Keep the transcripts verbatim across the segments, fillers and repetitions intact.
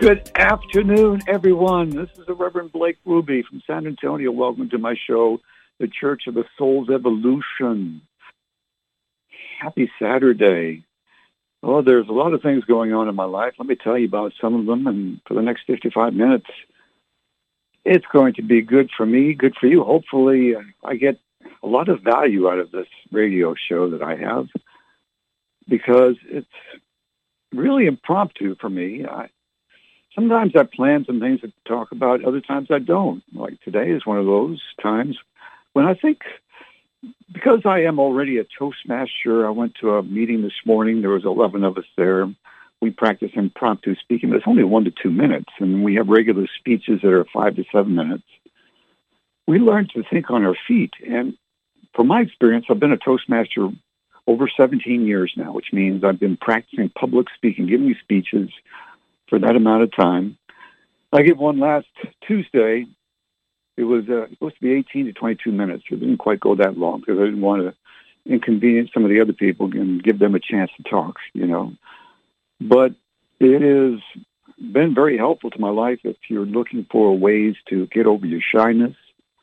Good afternoon, everyone. This is the Reverend Blake Ruby from San Antonio. Welcome to my show, The Church of the Soul's Evolution. Happy Saturday. Well, there's a lot of things going on in my life. Let me tell you about some of them. And for the next fifty-five minutes, it's going to be good for me, good for you. Hopefully, I get a lot of value out of this radio show that I have because it's really impromptu for me. I, sometimes I plan some things to talk about. Other times I don't. Like today is one of those times when I think, because I am already a Toastmaster, I went to a meeting this morning. There was eleven of us there. We practice impromptu speaking, but it's only one to two minutes, and we have regular speeches that are five to seven minutes. We learn to think on our feet, and from my experience, I've been a Toastmaster over seventeen years now, which means I've been practicing public speaking, giving speeches for that amount of time. I gave one last Tuesday. It was uh, supposed to be eighteen to twenty-two minutes. It didn't quite go that long because I didn't want to inconvenience some of the other people and give them a chance to talk, you know. But it has been very helpful to my life. If you're looking for ways to get over your shyness,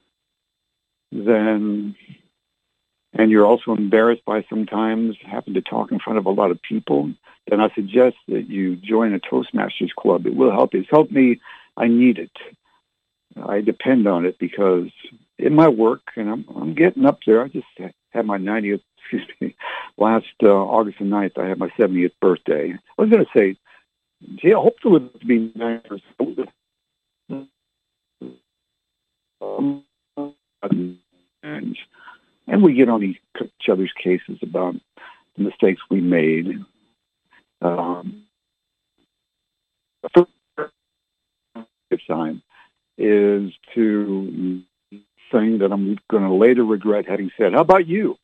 then, and you're also embarrassed by sometimes having to talk in front of a lot of people, then I suggest that you join a Toastmasters Club. It will help you. It's helped me. I need it. I depend on it because in my work, and I'm, I'm getting up there. I just had my ninetieth, excuse me, last uh, August the ninth, I had my seventieth birthday. I was going to say, gee, I hope to live to be ninety years old. Um, and, and we get on each other's cases about the mistakes we made. Um, the first time is to thing that I'm going to later regret having said. How about you?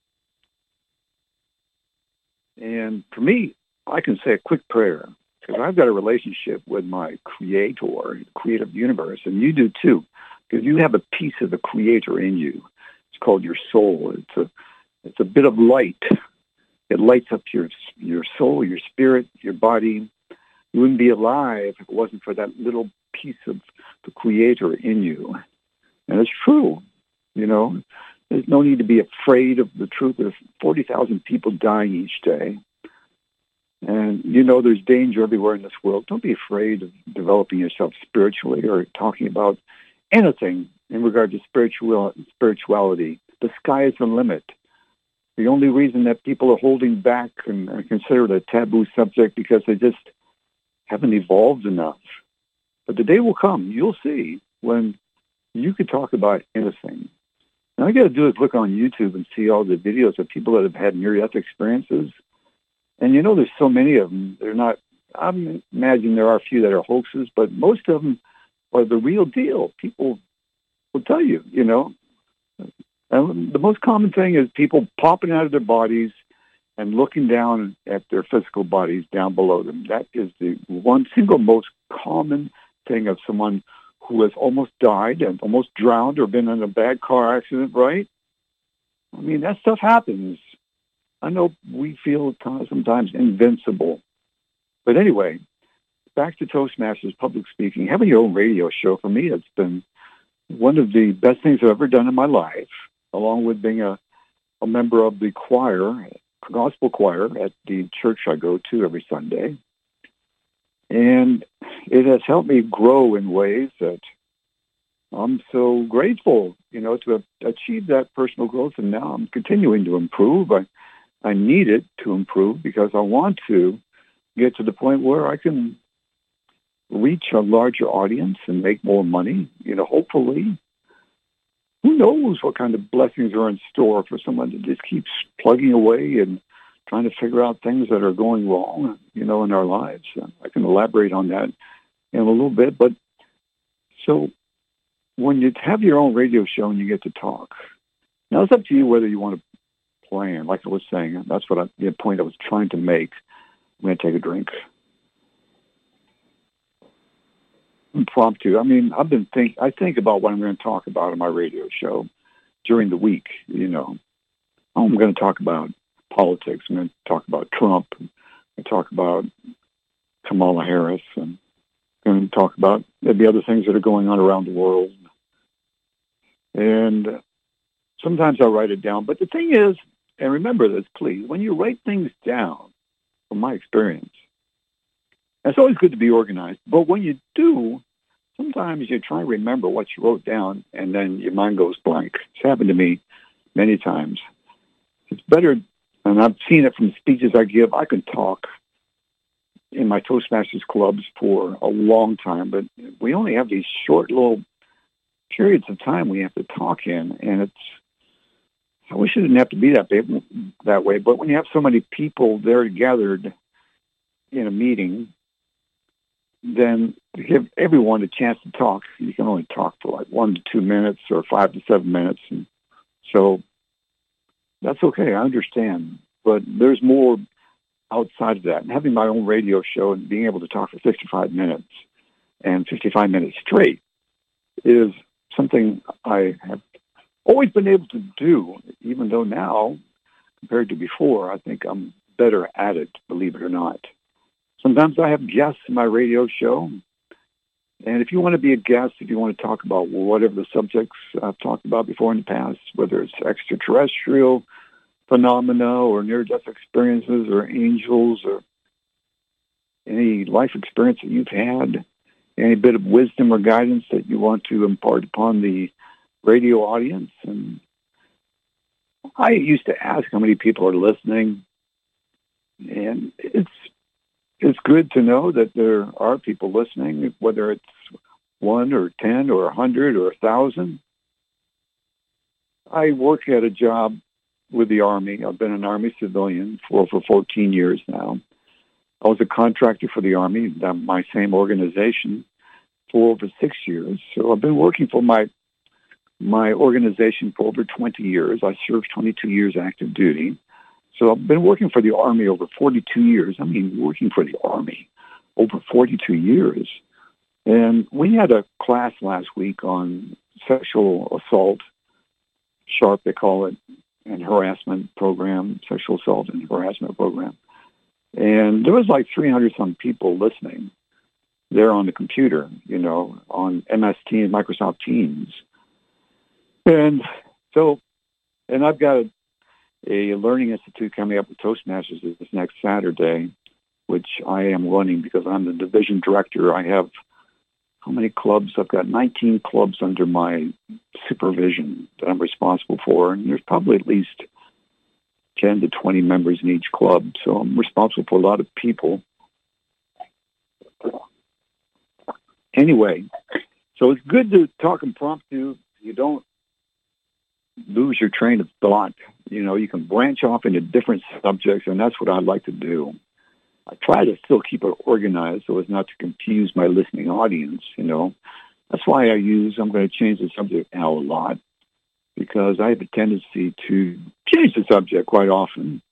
And for me, I can say a quick prayer because I've got a relationship with my Creator, the creative universe, and you do too, because you have a piece of the Creator in you. It's called your soul. It's a it's a bit of light. It lights up your your soul, your spirit, your body. You wouldn't be alive if it wasn't for that little piece of the Creator in you. And it's true. You know, there's no need to be afraid of the truth. There's forty thousand people dying each day. And, you know, there's danger everywhere in this world. Don't be afraid of developing yourself spiritually or talking about anything in regard to spiritual spirituality. The sky is the limit. The only reason that people are holding back and are considered a taboo subject because they just haven't evolved enough. But the day will come, you'll see, when you could talk about anything. And all you got to do is look on YouTube and see all the videos of people that have had near-death experiences. And you know, there's so many of them. They're not, I imagine there are a few that are hoaxes, but most of them are the real deal. People will tell you, you know. And the most common thing is people popping out of their bodies and looking down at their physical bodies down below them. That is the one single most common thing of someone who has almost died and almost drowned or been in a bad car accident, right? I mean, that stuff happens. I know we feel sometimes invincible. But anyway, back to Toastmasters, public speaking. Having your own radio show, for me, it's been one of the best things I've ever done in my life, along with being a, a member of the choir, gospel choir at the church I go to every Sunday. And it has helped me grow in ways that I'm so grateful, you know, to have achieved that personal growth. And now I'm continuing to improve. I, I need it to improve because I want to get to the point where I can reach a larger audience and make more money, you know, hopefully. Who knows what kind of blessings are in store for someone that just keeps plugging away and trying to figure out things that are going wrong, you know, in our lives. I can elaborate on that in a little bit. But so when you have your own radio show and you get to talk, now it's up to you whether you want to plan. Like I was saying, that's what I, the point I was trying to make. I'm going to take a drink. Impromptu. I mean, I've been think. I think about what I'm going to talk about on my radio show during the week. You know, I'm going to talk about politics. I'm going to talk about Trump. I'm going to talk about Kamala Harris and going to talk about maybe other things that are going on around the world. And sometimes I'll write it down. But the thing is, and remember this, please, when you write things down, from my experience, it's always good to be organized. But when you do, sometimes you try to remember what you wrote down, and then your mind goes blank. It's happened to me many times. It's better, and I've seen it from speeches I give. I can talk in my Toastmasters clubs for a long time, but we only have these short little periods of time we have to talk in, and it's, I wish it didn't have to be that big, that way, but when you have so many people there gathered in a meeting, then to give everyone a chance to talk, you can only talk for like one to two minutes or five to seven minutes. And so that's okay. I understand. But there's more outside of that. And having my own radio show and being able to talk for fifty-five minutes and fifty-five minutes straight is something I have always been able to do, even though now, compared to before, I think I'm better at it, believe it or not. Sometimes I have guests in my radio show. And if you want to be a guest, if you want to talk about whatever the subjects I've talked about before in the past, whether it's extraterrestrial phenomena or near-death experiences or angels or any life experience that you've had, any bit of wisdom or guidance that you want to impart upon the radio audience. And I used to ask how many people are listening, and it's it's good to know that there are people listening, whether it's one or ten or a hundred or a thousand. I work at a job with the Army. I've been an Army civilian for over fourteen years now. I was a contractor for the Army, my same organization, for over six years. So I've been working for my my organization for over twenty years. I served twenty-two years active duty. So I've been working for the Army over forty-two years. I mean, working for the Army over forty-two years. And we had a class last week on sexual assault, SHARP they call it, and harassment program, sexual assault and harassment program. And there was like three hundred some people listening there on the computer, you know, on M S Teams, Microsoft Teams. And so, and I've got a, a Learning Institute coming up with Toastmasters this next Saturday, which I am running because I'm the division director. I have, how many clubs? I've got nineteen clubs under my supervision that I'm responsible for, and there's probably at least ten to twenty members in each club, so I'm responsible for a lot of people. Anyway, so it's good to talk impromptu. You don't lose your train of thought. You know, you can branch off into different subjects, and that's what I like to do. I try to still keep it organized so as not to confuse my listening audience, you know. That's why I use, I'm going to change the subject now a lot, because I have a tendency to change the subject quite often.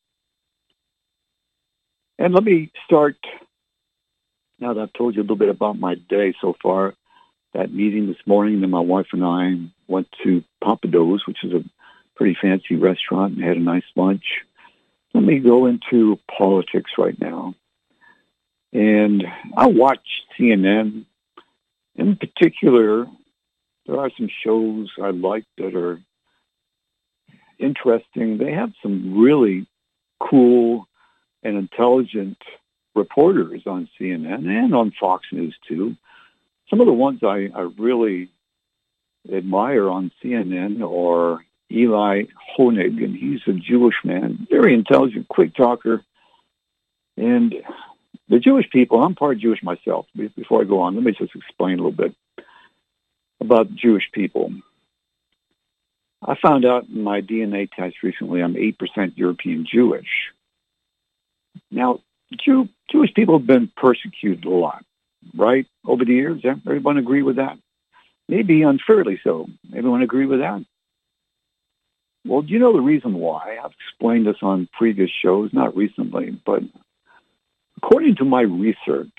And let me start, now that I've told you a little bit about my day so far, that meeting this morning, then my wife and I went to Papados, which is a pretty fancy restaurant, and had a nice lunch. Let me go into politics right now. And I watch C N N. In particular, there are some shows I like that are interesting. They have some really cool and intelligent reporters on C N N and on Fox News, too. Some of the ones I, I really admire on C N N are Eli Honig, and he's a Jewish man, very intelligent, quick talker. And the Jewish people, I'm part Jewish myself. Before I go on, let me just explain a little bit about Jewish people. I found out in my D N A test recently I'm eight percent European Jewish. Now, Jew, Jewish people have been persecuted a lot, right, over the years. Everyone agree with that? Maybe unfairly so. Everyone agree with that? Well, do you know the reason why? I've explained this on previous shows, not recently, but according to my research,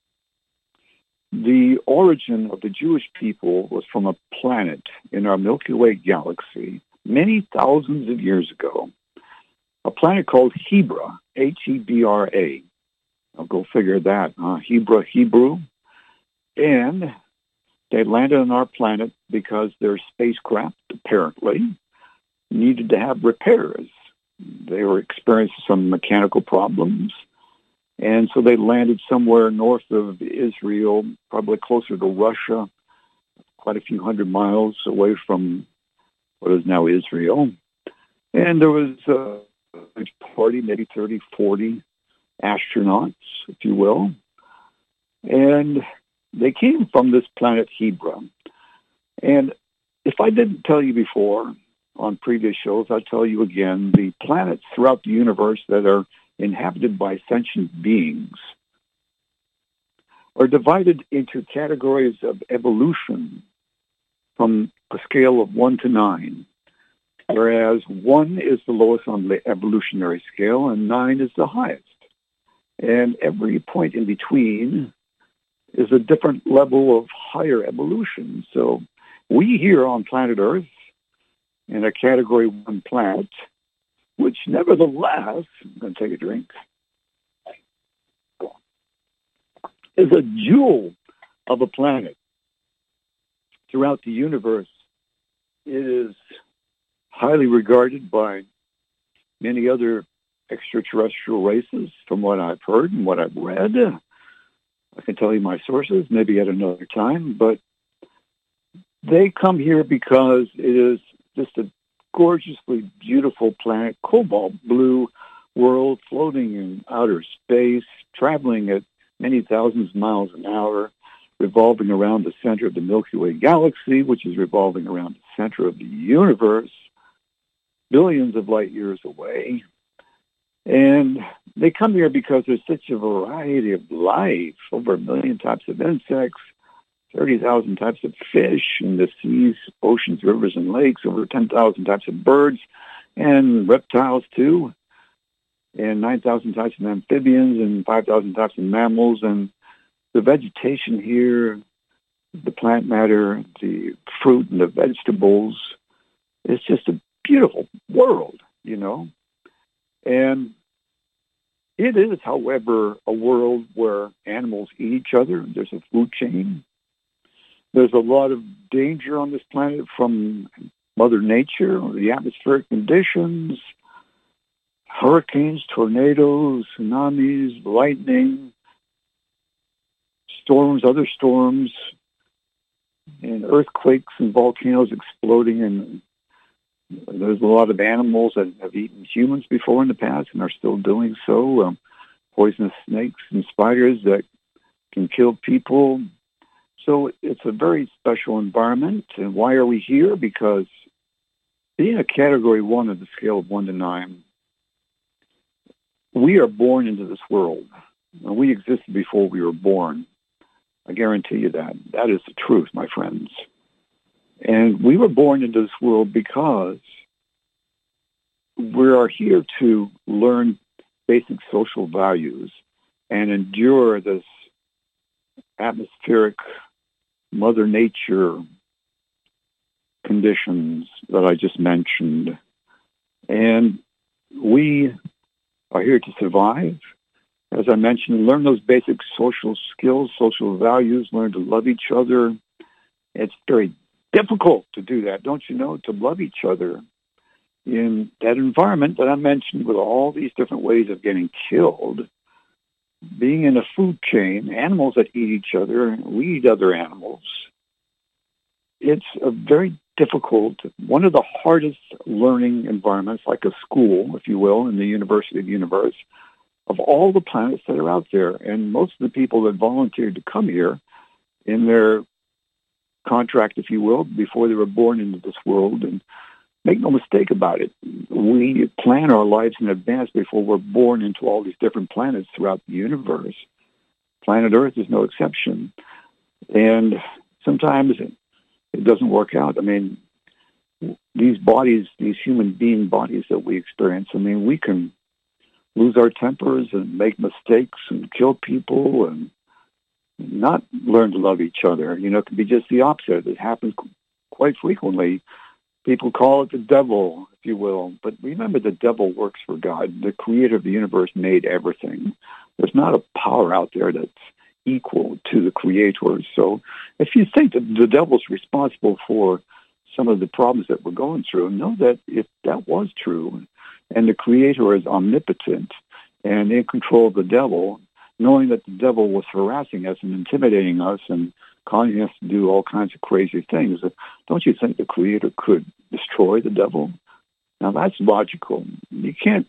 the origin of the Jewish people was from a planet in our Milky Way galaxy many thousands of years ago, a planet called Hebra, H E B R A. I'll go figure that. Uh, Hebra, Hebrew. And they landed on our planet because their spacecraft, apparently, needed to have repairs. They were experiencing some mechanical problems. And so they landed somewhere north of Israel, probably closer to Russia, quite a few hundred miles away from what is now Israel. And there was a party, maybe thirty, forty astronauts, if you will. And they came from this planet Hebra. And if I didn't tell you before on previous shows, I'll tell you again, the planets throughout the universe that are inhabited by sentient beings are divided into categories of evolution from a scale of one to nine, whereas one is the lowest on the evolutionary scale and nine is the highest. And every point in between is a different level of higher evolution. So we here on planet Earth, in a category one planet, which nevertheless, I'm going to take a drink, is a jewel of a planet. Throughout the universe, it is highly regarded by many other extraterrestrial races, from what I've heard and what I've read. I can tell you my sources, maybe at another time, but they come here because it is just a gorgeously beautiful planet, cobalt blue world floating in outer space, traveling at many thousands of miles an hour, revolving around the center of the Milky Way galaxy, which is revolving around the center of the universe, billions of light years away. And they come here because there's such a variety of life, over a million types of insects, thirty thousand types of fish in the seas, oceans, rivers, and lakes, over ten thousand types of birds and reptiles too, and nine thousand types of amphibians and five thousand types of mammals. And the vegetation here, the plant matter, the fruit and the vegetables, it's just a beautiful world, you know. And it is, however, a world where animals eat each other. There's a food chain. There's a lot of danger on this planet from Mother Nature, the atmospheric conditions, hurricanes, tornadoes, tsunamis, lightning, storms, other storms, and earthquakes and volcanoes exploding. And there's a lot of animals that have eaten humans before in the past and are still doing so. Um, poisonous snakes and spiders that can kill people. So it's a very special environment. And why are we here? Because being a category one of the scale of one to nine, we are born into this world. And we existed before we were born. I guarantee you that. That is the truth, my friends. And we were born into this world because we are here to learn basic social values and endure this atmospheric Mother Nature conditions that I just mentioned. And we are here to survive. As I mentioned, learn those basic social skills, social values, learn to love each other. It's very difficult to do that, don't you know, to love each other in that environment that I mentioned with all these different ways of getting killed. Being in a food chain, animals that eat each other, we eat other animals. It's a very difficult, one of the hardest learning environments, like a school, if you will, in the University of the Universe, of all the planets that are out there. And most of the people that volunteered to come here in their contract, if you will, before they were born into this world. And make no mistake about it, we plan our lives in advance before we're born into all these different planets throughout the universe. Planet Earth is no exception. And sometimes it, it doesn't work out. I mean, these bodies, these human being bodies that we experience, I mean, we can lose our tempers and make mistakes and kill people and not learn to love each other. You know, it can be just the opposite. It happens quite frequently. People call it the devil, if you will. But remember, the devil works for God. The creator of the universe made everything. There's not a power out there that's equal to the Creator. So if you think that the devil's responsible for some of the problems that we're going through, know that if that was true, and the Creator is omnipotent and in control of the devil, knowing that the devil was harassing us and intimidating us and causing us to do all kinds of crazy things, don't you think the Creator could destroy the devil? Now, that's logical. You can't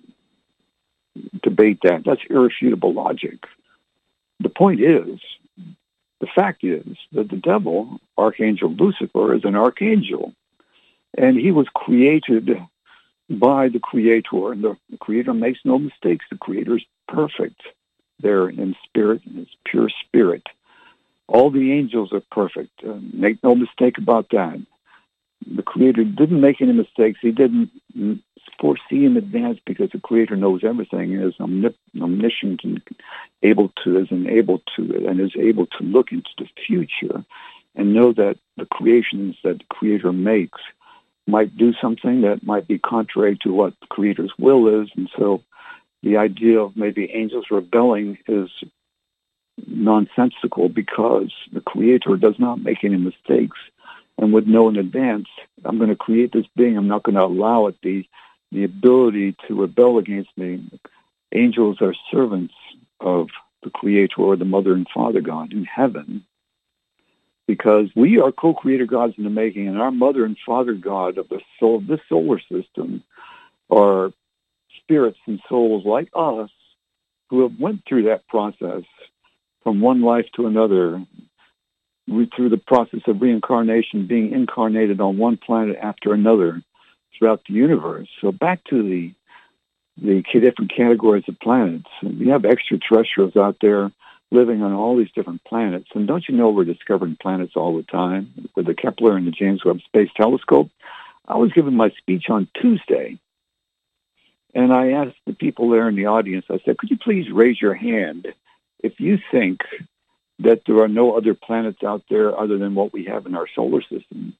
debate that. That's irrefutable logic. The point is, the fact is that the devil, Archangel Lucifer, is an archangel, and he was created by the Creator, and the, the Creator makes no mistakes. The Creator is perfect. They're in spirit, and it's pure spirit. All the angels are perfect. Uh, make no mistake about that. The Creator didn't make any mistakes. He didn't foresee in advance, because the Creator knows everything and is omnip- omniscient and able to, is able to, and is able to look into the future and know that the creations that the Creator makes might do something that might be contrary to what the Creator's will is. And so the idea of maybe angels rebelling is nonsensical, because the Creator does not make any mistakes and would know in advance, I'm going to create this being. I'm not going to allow it the the ability to rebel against me. Angels are servants of the Creator, or the Mother and Father God in heaven, because we are co-creator gods in the making, and our Mother and Father God of the soul, this solar system, are spirits and souls like us who have went through that process from one life to another, through the process of reincarnation, being incarnated on one planet after another throughout the universe. So back to the the different categories of planets. We have extraterrestrials out there living on all these different planets. And don't you know we're discovering planets all the time with the Kepler and the James Webb Space Telescope? I was giving my speech on Tuesday, and I asked the people there in the audience, I said, could you please raise your hand if you think that there are no other planets out there other than what we have in our solar system?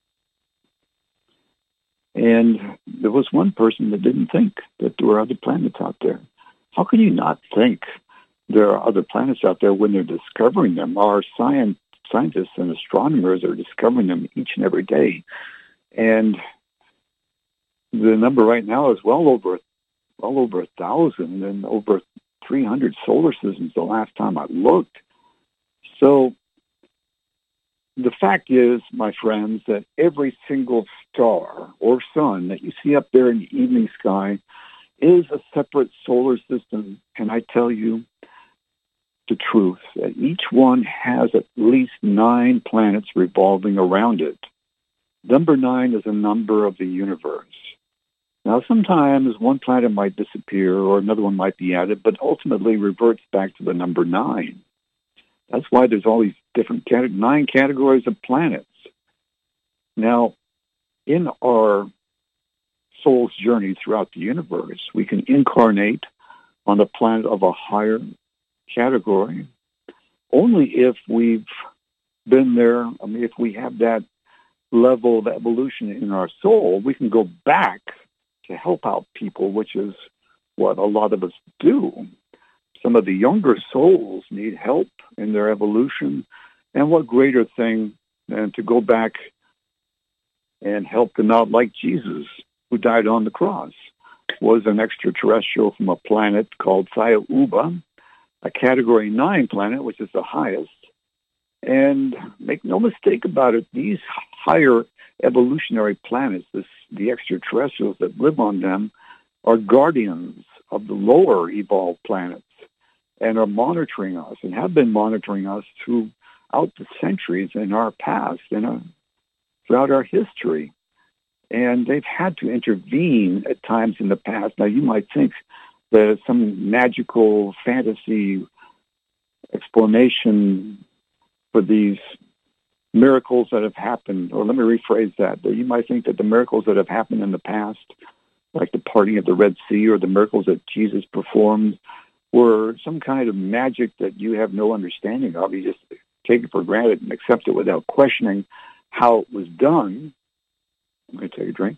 And there was one person that didn't think that there were other planets out there. How can you not think there are other planets out there when they're discovering them? Our science, scientists and astronomers are discovering them each and every day. And the number right now is well over, well over a thousand, and over three hundred solar systems the last time I looked. So the fact is, my friends, that every single star or sun that you see up there in the evening sky is a separate solar system. And I tell you the truth, that each one has at least nine planets revolving around it. Number nine is a number of the universe. Now, sometimes one planet might disappear or another one might be added, but ultimately reverts back to the number nine. That's why there's all these different cate- nine categories of planets. Now, in our soul's journey throughout the universe, we can incarnate on a planet of a higher category only if we've been there. I mean, if we have that level of evolution in our soul, we can go back to help out people, which is what a lot of us do. Some of the younger souls need help in their evolution, and what greater thing than to go back and help them out, like Jesus, who died on the cross, was an extraterrestrial from a planet called Thiauba, a Category nine planet, which is the highest. And make no mistake about it, these higher evolutionary planets, this, the extraterrestrials that live on them, are guardians of the lower evolved planets, and are monitoring us and have been monitoring us throughout the centuries in our past and uh, throughout our history. And they've had to intervene at times in the past. Now, you might think that it's some magical fantasy explanation for these miracles that have happened, or let me rephrase that, that you might think that the miracles that have happened in the past, like the parting of the Red Sea or the miracles that Jesus performed, were some kind of magic that you have no understanding of. You just take it for granted and accept it without questioning how it was done. I'm going to take a drink.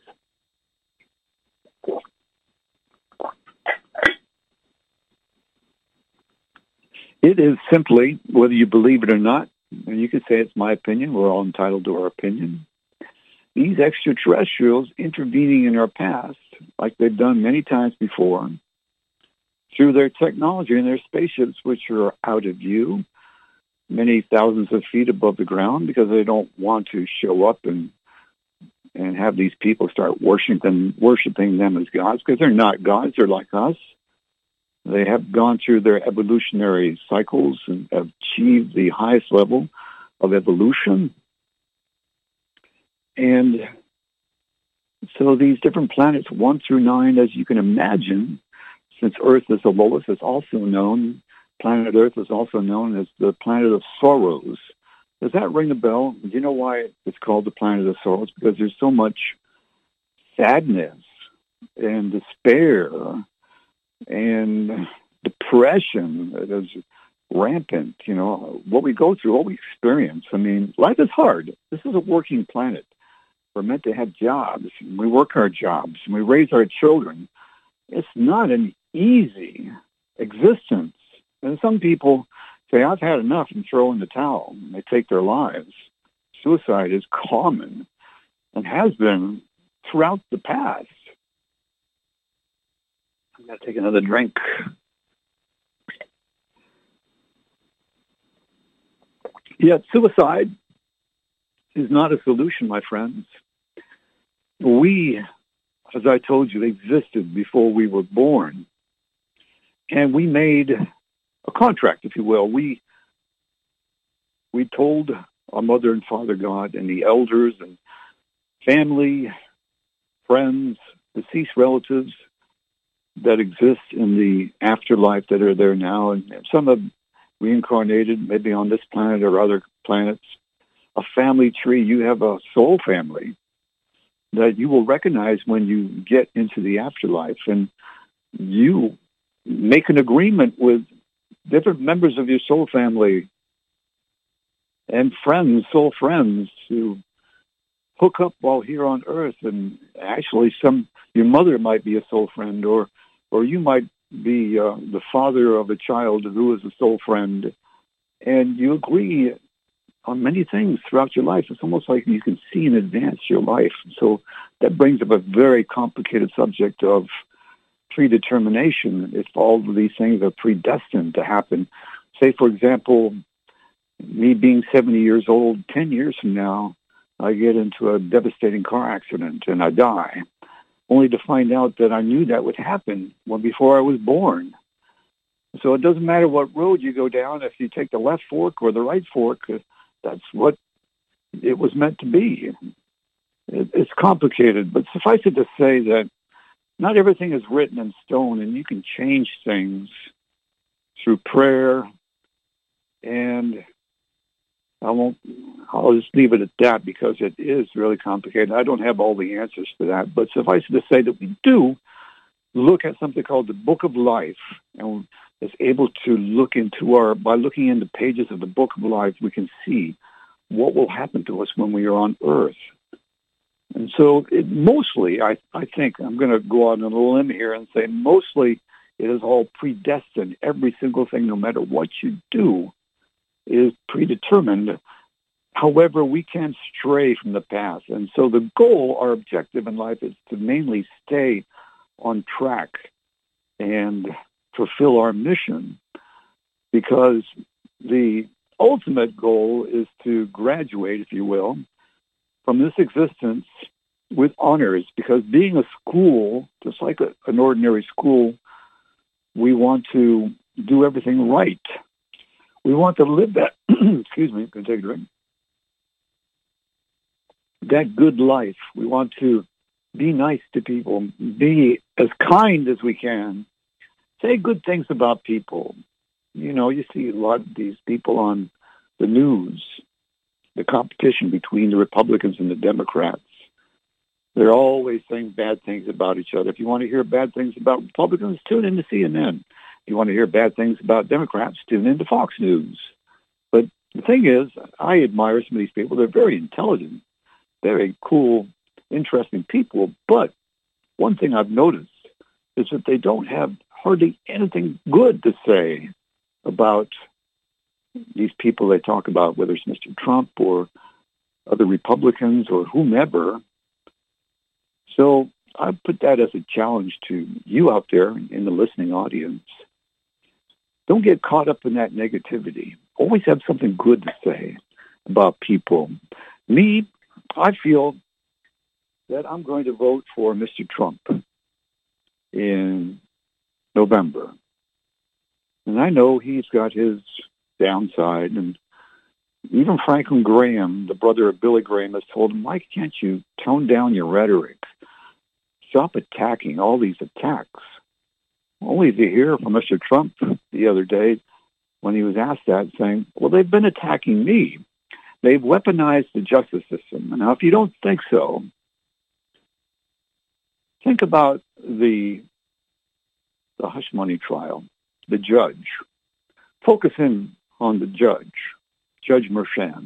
It is simply, whether you believe it or not, and you could say it's my opinion, we're all entitled to our opinion, these extraterrestrials intervening in our past, like they've done many times before, through their technology and their spaceships, which are out of view, many thousands of feet above the ground, because they don't want to show up and and have these people start worshiping worshiping them as gods, because they're not gods, they're like us. They have gone through their evolutionary cycles and have achieved the highest level of evolution. And so these different planets, one through nine, as you can imagine, since Earth is the lowest, it's also known, planet Earth is also known as the planet of sorrows. Does that ring a bell? Do you know why it's called the planet of sorrows? Because there's so much sadness and despair and depression that is rampant. You know, what we go through, what we experience. I mean, life is hard. This is a working planet. We're meant to have jobs. We work our jobs. And we raise our children. It's not an easy existence. And some people say, I've had enough, and throw in the towel. And they take their lives. Suicide is common and has been throughout the past. I'm going to take another drink. Yet suicide is not a solution, my friends. We, as I told you, existed before we were born. And we made a contract, if you will. We we told our mother and father God and the elders and family, friends, deceased relatives that exist in the afterlife that are there now, and some have reincarnated, maybe on this planet or other planets. A family tree, you have a soul family that you will recognize when you get into the afterlife, and you make an agreement with different members of your soul family and friends, soul friends, to hook up while here on Earth. And actually, some your mother might be a soul friend, or or you might be uh, the father of a child who is a soul friend, and you agree on many things throughout your life. It's almost like you can see in advance your life. So that brings up a very complicated subject of predetermination, if all of these things are predestined to happen. Say, for example, me being seventy years old, ten years from now, I get into a devastating car accident and I die, only to find out that I knew that would happen when before I was born. So it doesn't matter what road you go down, if you take the left fork or the right fork, that's what it was meant to be. It, it's complicated, but suffice it to say that not everything is written in stone, and you can change things through prayer. And I won't, I'll just leave it at that, because it is really complicated. I don't have all the answers to that, but suffice it to say that we do look at something called the Book of Life, and is able to look into our, by looking into pages of the Book of Life, we can see what will happen to us when we are on Earth. And so it mostly, I, I think, I'm going to go out on a limb here and say mostly it is all predestined. Every single thing, no matter what you do, is predetermined. However, we can stray from the past. And so the goal, our objective in life, is to mainly stay on track and fulfill our mission, because the ultimate goal is to graduate, if you will, from this existence with honors. Because being a school, just like a, an ordinary school, we want to do everything right. We want to live that, excuse me, I'm going to take a drink, that good life. We want to be nice to people, be as kind as we can, say good things about people. You know, you see a lot of these people on the news, the competition between the Republicans and the Democrats. They're always saying bad things about each other. If you want to hear bad things about Republicans, tune in to C N N. If you want to hear bad things about Democrats, tune in to Fox News. But the thing is, I admire some of these people. They're very intelligent, very cool, interesting people. But one thing I've noticed is that they don't have hardly anything good to say about these people they talk about, whether it's Mister Trump or other Republicans or whomever. So I put that as a challenge to you out there in the listening audience. Don't get caught up in that negativity. Always have something good to say about people. Me, I feel that I'm going to vote for Mister Trump in November. And I know he's got his downside. And even Franklin Graham, the brother of Billy Graham, has told him, why can't you tone down your rhetoric? Stop attacking all these attacks. Only to hear from Mister Trump the other day when he was asked that, saying, well, they've been attacking me. They've weaponized the justice system. Now, if you don't think so, think about the the hush money trial, the judge. Focus in on the judge, Judge Merchan.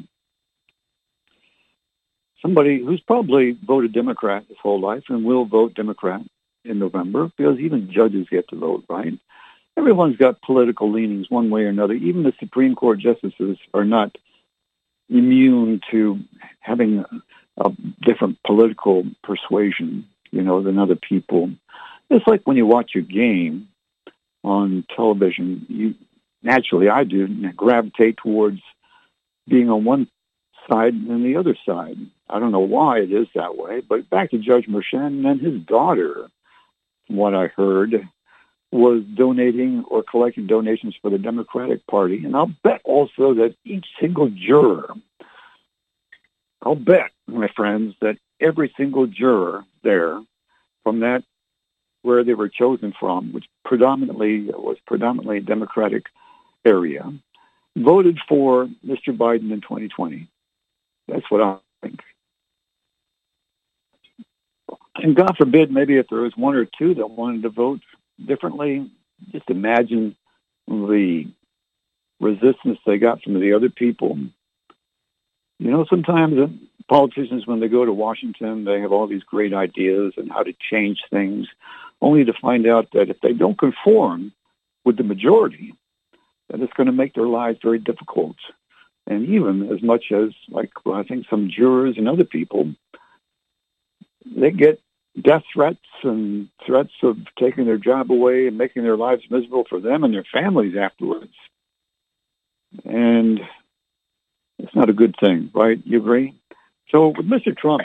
Somebody who's probably voted Democrat his whole life and will vote Democrat in November, because even judges get to vote, right? Everyone's got political leanings one way or another. Even the Supreme Court justices are not immune to having a different political persuasion, you know, than other people. It's like when you watch a game on television, you naturally, I do, gravitate towards being on one side and the other side. I don't know why it is that way, but back to Judge Merchan and his daughter, from what I heard, was donating or collecting donations for the Democratic Party. And I'll bet also that each single juror, I'll bet, my friends, that every single juror there from that, where they were chosen from, which predominantly was predominantly a Democratic area, voted for Mister Biden in twenty twenty. That's what I think. And God forbid, maybe if there was one or two that wanted to vote differently, just imagine the resistance they got from the other people. You know, sometimes politicians, when they go to Washington, they have all these great ideas and how to change things, only to find out that if they don't conform with the majority, that it's going to make their lives very difficult. And even as much as, like, well, I think some jurors and other people, they get death threats and threats of taking their job away and making their lives miserable for them and their families afterwards. And it's not a good thing, right? You agree? So with Mister Trump,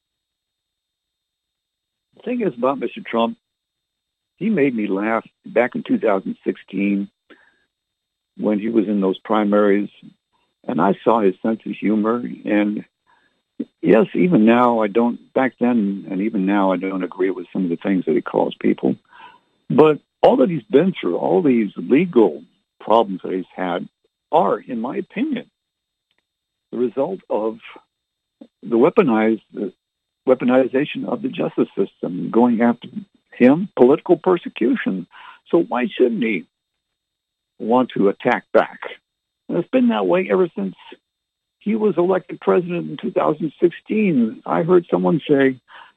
the thing is about Mister Trump, he made me laugh back in two thousand sixteen when he was in those primaries, and I saw his sense of humor. And yes, even now I don't, back then and even now I don't agree with some of the things that he calls people. But all that he's been through, all these legal problems that he's had are, in my opinion, the result of the weaponized, the weaponization of the justice system, going after him, political persecution. So why shouldn't he want to attack back? And it's been that way ever since he was elected president in two thousand sixteen. I heard someone say,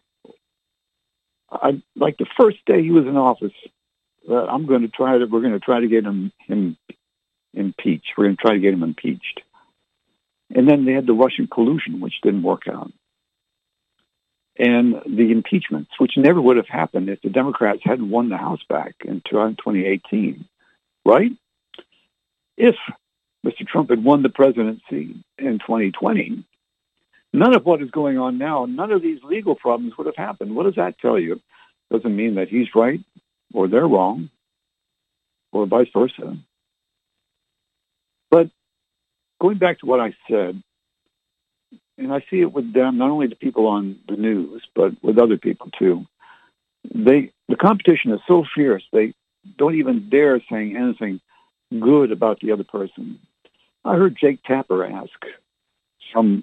I, like the first day he was in office, that I'm going to try to, we're going to try to get him, him impeached. We're going to try to get him impeached. And then they had the Russian collusion, which didn't work out. And the impeachments, which never would have happened if the Democrats hadn't won the House back in twenty eighteen, right? If Mister Trump had won the presidency in twenty twenty, none of what is going on now, none of these legal problems would have happened. What does that tell you? Doesn't mean that he's right or they're wrong or vice versa. But going back to what I said, and I see it with them, not only the people on the news, but with other people too. They, the competition is so fierce, they don't even dare saying anything good about the other person. I heard Jake Tapper ask some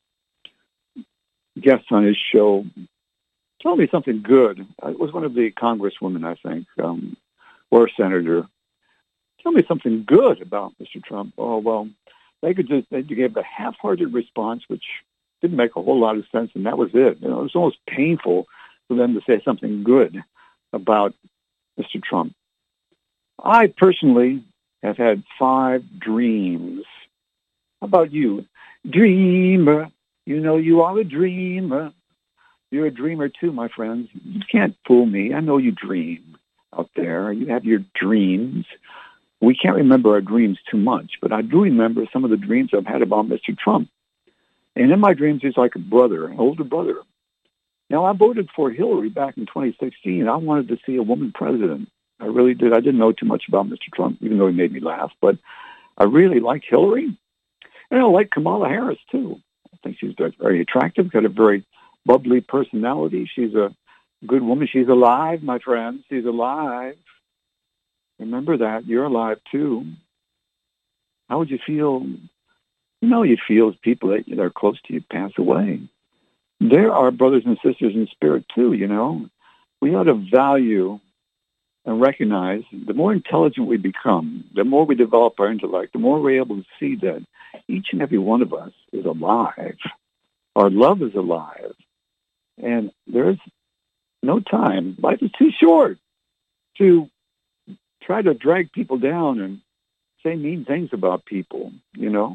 guests on his show, tell me something good. It was one of the congresswomen, I think, um, or a senator. Tell me something good about Mister Trump. Oh, well, they could just, they gave a half-hearted response, which didn't make a whole lot of sense, and that was it. You know, it was almost painful for them to say something good about Mister Trump. I personally have had five dreams. How about you? Dreamer, you know you are a dreamer. You're a dreamer too, my friends. You can't fool me. I know you dream out there. You have your dreams. We can't remember our dreams too much, but I do remember some of the dreams I've had about Mister Trump. And in my dreams, he's like a brother, an older brother. Now, I voted for Hillary back in twenty sixteen. I wanted to see a woman president. I really did. I didn't know too much about Mister Trump, even though he made me laugh. But I really liked Hillary. And I like Kamala Harris, too. I think she's very attractive, got a very bubbly personality. She's a good woman. She's alive, my friends. She's alive. Remember that. You're alive, too. How would you feel? You know, you feel as people that are close to you pass away. There are brothers and sisters in spirit, too, you know. We ought to value and recognize the more intelligent we become, the more we develop our intellect, the more we're able to see that each and every one of us is alive. Our love is alive. And there's no time. Life is too short to try to drag people down and say mean things about people, you know.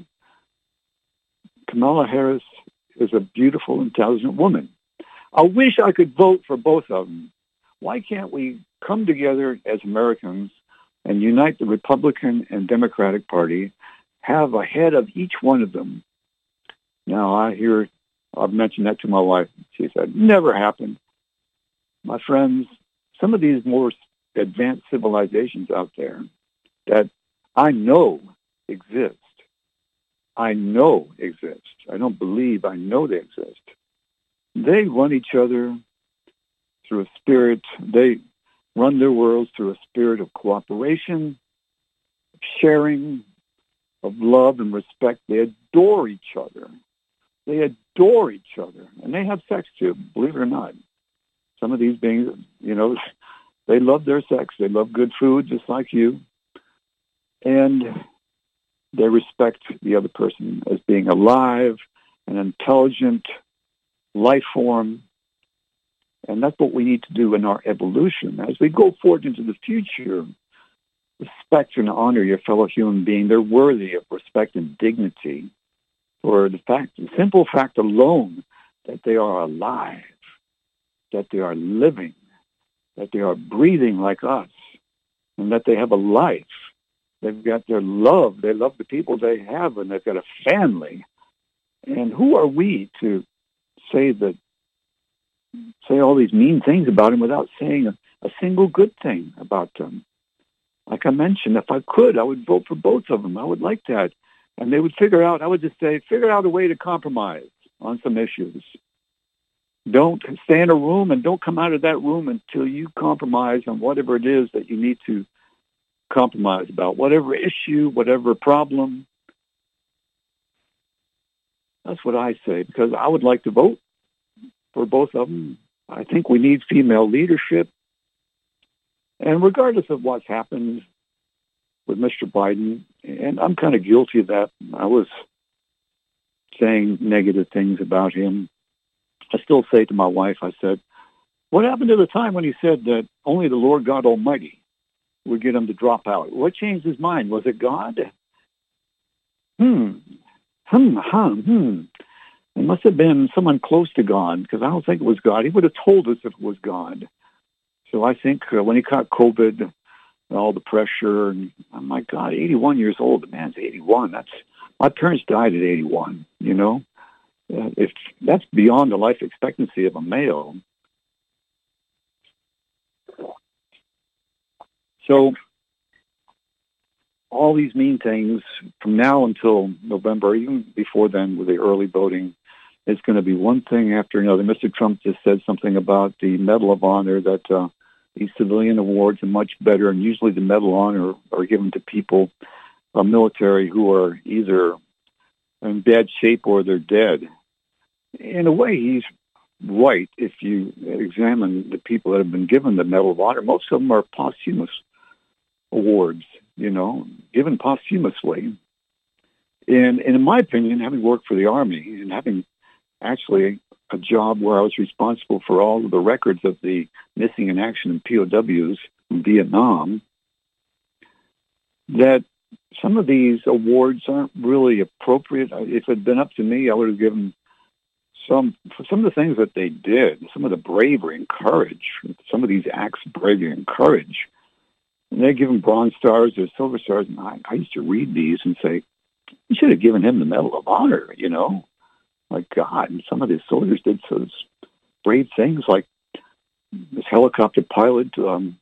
Kamala Harris is a beautiful, intelligent woman. I wish I could vote for both of them. Why can't we come together as Americans and unite the Republican and Democratic Party, have a head of each one of them? Now, I hear, I've mentioned that to my wife. She said, never happened. My friends, some of these more advanced civilizations out there that I know exist, I know exist. I don't believe, I know they exist. They run each other through a spirit, they run their worlds through a spirit of cooperation, of sharing, of love and respect. They adore each other. They adore each other. And they have sex too, believe it or not. Some of these beings, you know, they love their sex. They love good food just like you. And they respect the other person as being alive, an intelligent life form. And that's what we need to do in our evolution. As we go forward into the future, respect and honor your fellow human being. They're worthy of respect and dignity for the fact, the simple fact alone that they are alive, that they are living, that they are breathing like us, and that they have a life. They've got their love. They love the people they have, and they've got a family. And who are we to say that, say all these mean things about them without saying a, a single good thing about them? Like I mentioned, if I could, I would vote for both of them. I would like that. And they would figure out, I would just say, figure out a way to compromise on some issues. Don't stay in a room and don't come out of that room until you compromise on whatever it is that you need to compromise about, whatever issue, whatever problem. That's what I say, because I would like to vote for both of them. I think we need female leadership. And regardless of what's happened with Mister Biden, and I'm kind of guilty of that, I was saying negative things about him. I still say to my wife, I said, what happened to the time when he said that only the Lord God Almighty would get him to drop out? What changed his mind? Was it God? Hmm. Hmm. Hmm. Hmm. It must have been someone close to God, because I don't think it was God. He would have told us if it was God. So I think uh, when he caught COVID, and all the pressure, and oh my God, eighty-one years old, the man's eighty-one. That's, my parents died at eighty-one, you know. Uh, if that's beyond the life expectancy of a male. So all these mean things from now until November, even before then with the early voting, it's going to be one thing after another. Mister Trump just said something about the Medal of Honor, that uh, these civilian awards are much better, and usually the Medal of Honor are given to people, uh, military, who are either in bad shape or they're dead. In a way, he's right. If you examine the people that have been given the Medal of Honor, most of them are posthumous awards, you know, given posthumously. And, and in my opinion, having worked for the Army and having actually a job where I was responsible for all of the records of the missing in action and P O Ws from Vietnam, that some of these awards aren't really appropriate. If it had been up to me, I would have given some, for some of the things that they did, some of the bravery and courage, some of these acts of bravery and courage. And they give them bronze stars or silver stars. And I, I used to read these and say, you should have given him the Medal of Honor, you know. My God, and some of these soldiers did those brave things, like this helicopter pilot, um,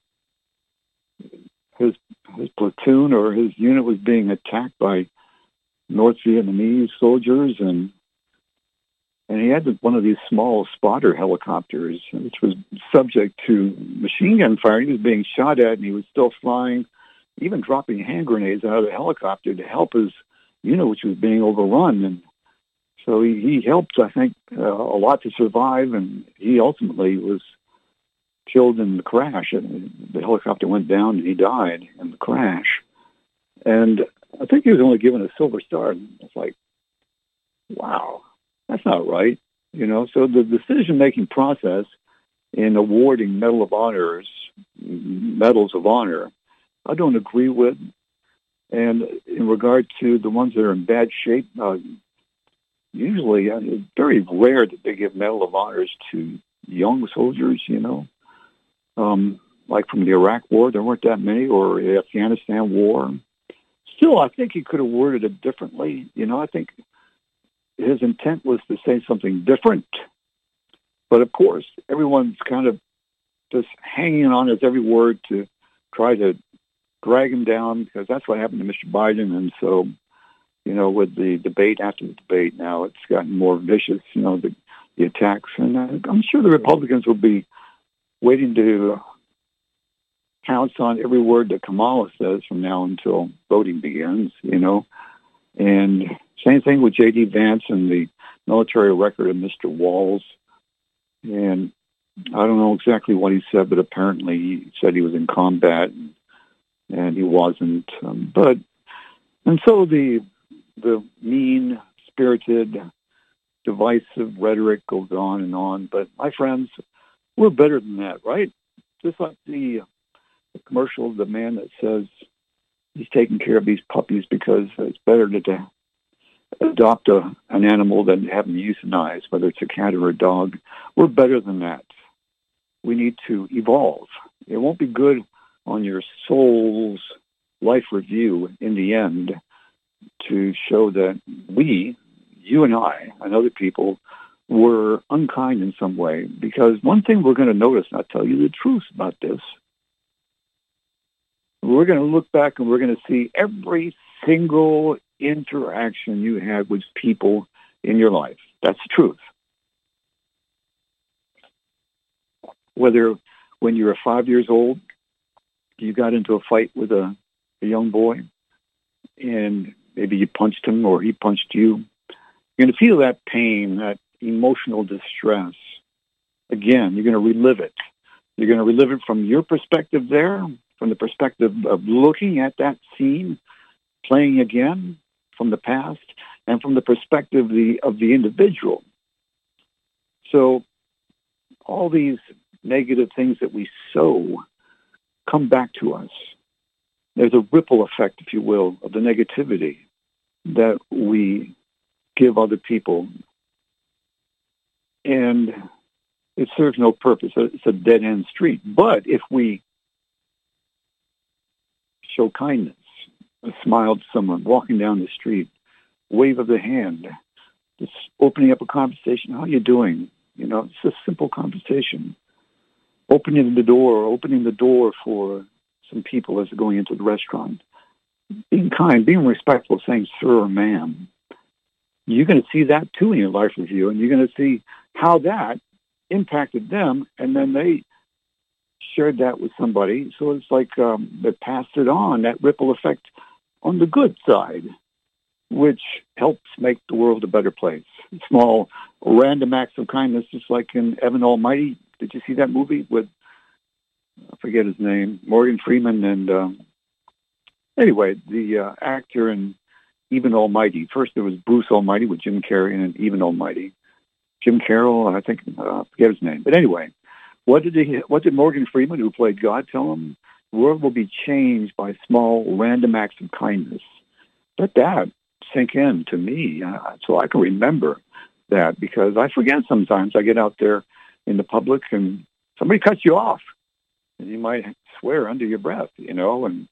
his his platoon or his unit was being attacked by North Vietnamese soldiers, and and he had one of these small spotter helicopters, which was subject to machine gun fire. He was being shot at, and he was still flying, even dropping hand grenades out of the helicopter to help his unit, which was being overrun. And so he, he helped, I think, uh, a lot to survive, and he ultimately was killed in the crash. And the helicopter went down, and he died in the crash. And I think he was only given a silver star. It's like, wow, that's not right. You know, so the decision-making process in awarding Medal of Honors, medals of honor, I don't agree with. And in regard to the ones that are in bad shape, uh, usually uh, it's very rare that they give Medal of Honors to young soldiers, you know. Um, like from the Iraq War, there weren't that many, or the Afghanistan War. Still, I think he could have worded it differently. You know, I think his intent was to say something different. But of course, everyone's kind of just hanging on his every word to try to drag him down, because that's what happened to Mister Biden. And so, you know, with the debate after the debate now, it's gotten more vicious, you know, the, the attacks. And uh, I'm sure the Republicans will be waiting to pounce on every word that Kamala says from now until voting begins, you know. And same thing with J D. Vance and the military record of Mister Walls. And I don't know exactly what he said, but apparently he said he was in combat, and, and he wasn't. Um, but, and so the the mean-spirited, divisive rhetoric goes on and on. But my friends, we're better than that, right? Just like the, the commercial of the man that says he's taking care of these puppies because it's better to, to adopt a, an animal than to have them euthanized, whether it's a cat or a dog. We're better than that. We need to evolve. It won't be good on your soul's life review in the end to show that we, you and I, and other people, were unkind in some way. Because one thing we're going to notice, and I'll tell you the truth about this, we're going to look back and we're going to see every single interaction you had with people in your life. That's the truth. Whether when you were five years old, you got into a fight with a, a young boy, and maybe you punched him or he punched you, you're going to feel that pain, that emotional distress. Again, you're going to relive it. You're going to relive it from your perspective there, from the perspective of looking at that scene playing again from the past, and from the perspective of the, of the individual. So all these negative things that we sow come back to us. There's a ripple effect, if you will, of the negativity that we give other people. And it serves no purpose. It's a dead-end street. But if we show kindness, a smile to someone walking down the street, wave of the hand, just opening up a conversation, how are you doing? You know, it's a simple conversation. Opening the door, opening the door for some people as they're going into the restaurant. Being kind, being respectful, saying sir or ma'am. You're going to see that too in your life review, and you're going to see how that impacted them, and then they shared that with somebody. So it's like um, they passed it on, that ripple effect on the good side, which helps make the world a better place. Small, random acts of kindness, just like in Evan Almighty. Did you see that movie with, I forget his name, Morgan Freeman, and um, anyway, the uh, actor in Even Almighty. First there was Bruce Almighty with Jim Carrey, and Even Almighty. Jim Carroll, I think, uh, I forget his name. But anyway, what did he? What did Morgan Freeman, who played God, tell him? The world will be changed by small, random acts of kindness. Let that sink in to me uh, so I can remember that, because I forget sometimes. I get out there in the public and somebody cuts you off and you might swear under your breath, you know, and,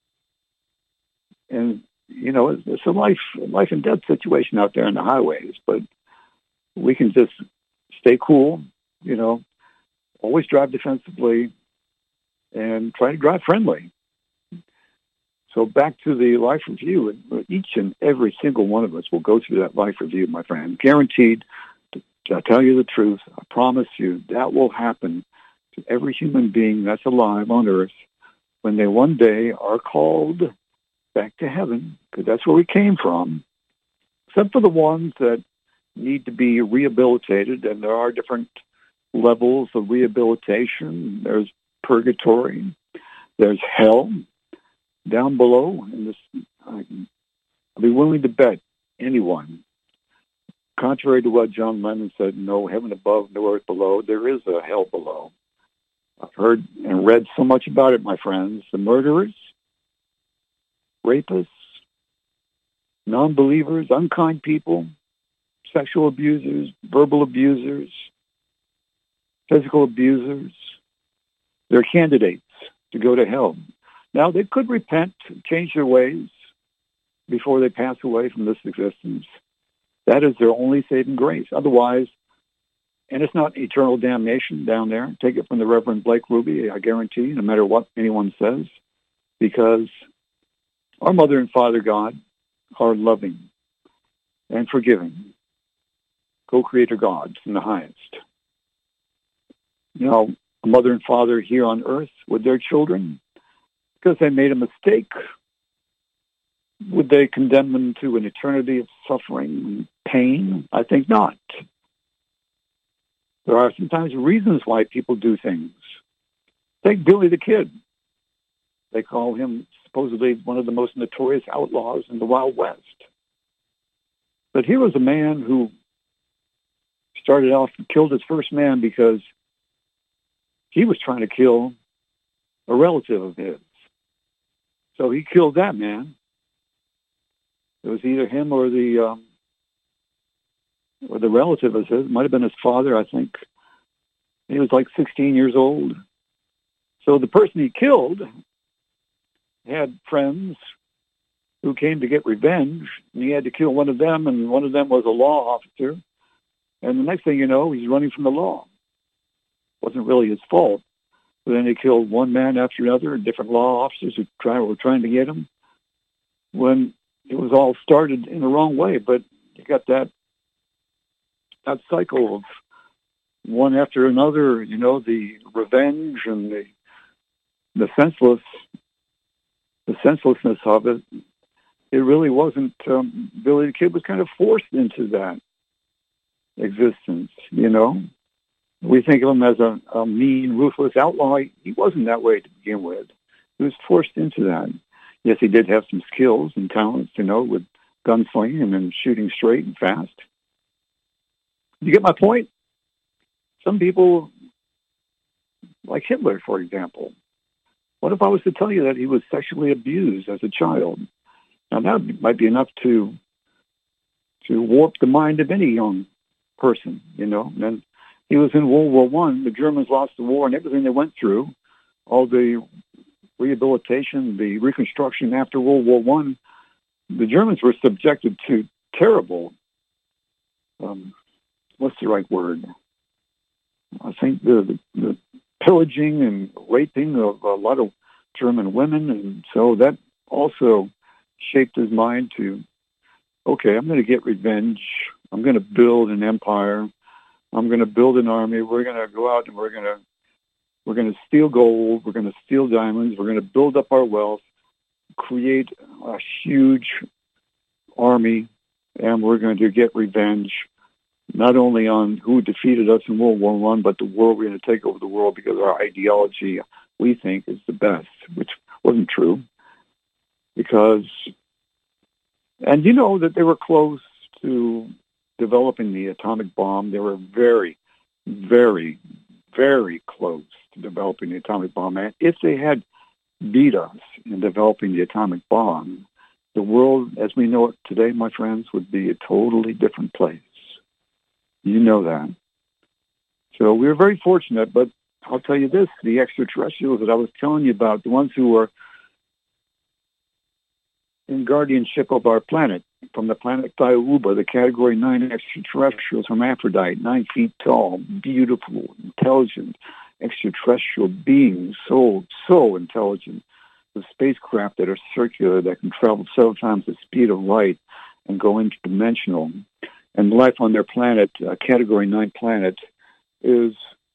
and you know, it's, it's a life, life and death situation out there on the highways, but we can just stay cool, you know, always drive defensively and try to drive friendly. So back to the life review, each and every single one of us will go through that life review, my friend. Guaranteed, to, to tell you the truth, I promise you that will happen to every human being that's alive on earth when they one day are called back to heaven, because that's where we came from, except for the ones that need to be rehabilitated, and there are different levels of rehabilitation. There's purgatory, there's hell down below, and this, I'll be willing to bet anyone, contrary to what John Lennon said, no heaven above, no earth below, there is a hell below. I've heard and read so much about it, my friends. The murderers, rapists, non-believers, unkind people, sexual abusers, verbal abusers, physical abusers, they're candidates to go to hell. Now, they could repent, change their ways before they pass away from this existence. That is their only saving grace. Otherwise, and it's not eternal damnation down there. Take it from the Reverend Blake Ruby, I guarantee you, no matter what anyone says, because our Mother and Father God are loving and forgiving, co-creator gods in the highest. You know, a mother and father here on earth with their children, because they made a mistake, would they condemn them to an eternity of suffering and pain? I think not. There are sometimes reasons why people do things. Take Billy the Kid. They call him supposedly one of the most notorious outlaws in the Wild West. But here was a man who started off and killed his first man because he was trying to kill a relative of his. So he killed that man. It was either him or the um, or the relative of his. It might have been his father, I think. He was like sixteen years old. So the person he killed had friends who came to get revenge, and he had to kill one of them, and one of them was a law officer. And the next thing you know, he's running from the law. It wasn't really his fault. But then he killed one man after another, different law officers who try, were trying to get him, when it was all started in the wrong way. But you got that that cycle of one after another, you know, the revenge and the the senseless, the senselessness of it. It really wasn't, um, Billy the Kid was kind of forced into that existence, you know. We think of him as a, a mean, ruthless outlaw. He wasn't that way to begin with. He was forced into that. Yes, he did have some skills and talents, you know, with gunslinging and shooting straight and fast. You get my point? Some people, like Hitler, for example, what if I was to tell you that he was sexually abused as a child? Now, that might be enough to to warp the mind of any young person, you know. And then he was in World War One. The Germans lost the war, and everything they went through, all the rehabilitation, the reconstruction after World War One, the Germans were subjected to terrible, um, what's the right word? I think the, the, the pillaging and raping of a lot of German women, and so that also shaped his mind to, okay, I'm going to get revenge. I'm going to build an empire. I'm going to build an army. We're going to go out and we're going to we're going to steal gold. We're going to steal diamonds. We're going to build up our wealth, create a huge army, and we're going to get revenge, not only on who defeated us in World War One, but the world. We're going to take over the world because our ideology, we think, is the best, which wasn't true. Because, and you know that they were close to developing the atomic bomb. They were very, very, very close to developing the atomic bomb. And if they had beat us in developing the atomic bomb, the world as we know it today, my friends, would be a totally different place. You know that. So we were very fortunate, but I'll tell you this, the extraterrestrials that I was telling you about, the ones who were in guardianship of our planet, from the planet Thiauba, the Category nine extraterrestrials from Aphrodite, nine feet tall, beautiful, intelligent extraterrestrial beings, so, so intelligent, with spacecraft that are circular, that can travel several times the speed of light and go interdimensional. And life on their planet, uh, Category nine planet, is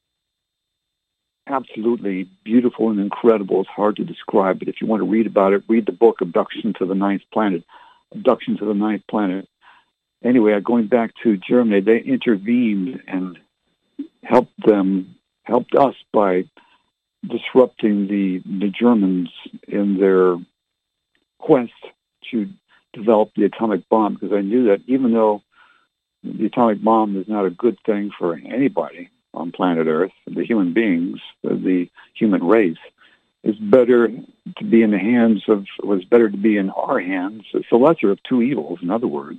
absolutely beautiful and incredible. It's hard to describe, but if you want to read about it, read the book Abduction to the Ninth Planet. Abduction to the Ninth Planet. Anyway, going back to Germany, they intervened and helped them, helped us by disrupting the, the Germans in their quest to develop the atomic bomb, because I knew that even though the atomic bomb is not a good thing for anybody on planet Earth, the human beings, the human race, it's better to be in the hands of, it was better to be in our hands. It's the lesser of two evils, in other words.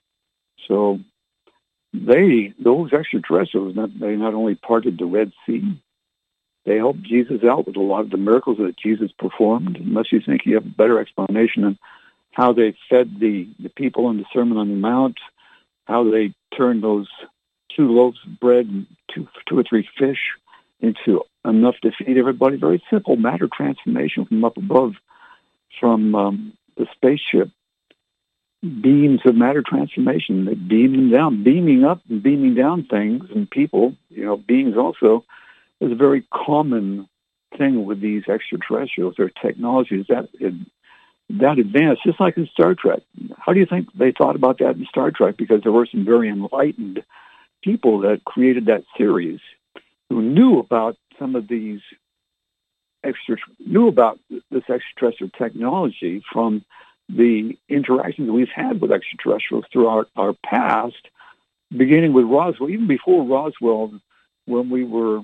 So they, those extraterrestrials, not, they not only parted the Red Sea, they helped Jesus out with a lot of the miracles that Jesus performed, unless you think you have a better explanation on how they fed the, the people in the Sermon on the Mount, how they turned those two loaves of bread and two, two or three fish into enough to feed everybody. Very simple matter transformation from up above, from um, the spaceship. Beams of matter transformation. They beam them down, beaming up and beaming down things and people, you know, beings also, is a very common thing with these extraterrestrials. Their technology is that, that advanced, just like in Star Trek. How do you think they thought about that in Star Trek? Because there were some very enlightened people that created that series who knew about some of these extra, knew about this extraterrestrial technology from the interactions we've had with extraterrestrials throughout our past, beginning with Roswell, even before Roswell, when we were,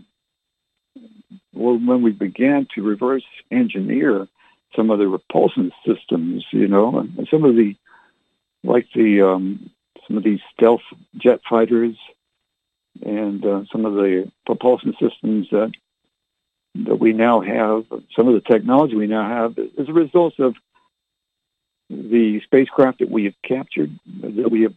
well, when we began to reverse engineer some of the repulsion systems, you know, and some of the, like the, um, some of these stealth jet fighters and uh, some of the propulsion systems that that we now have, some of the technology we now have, as a result of the spacecraft that we have captured, that we have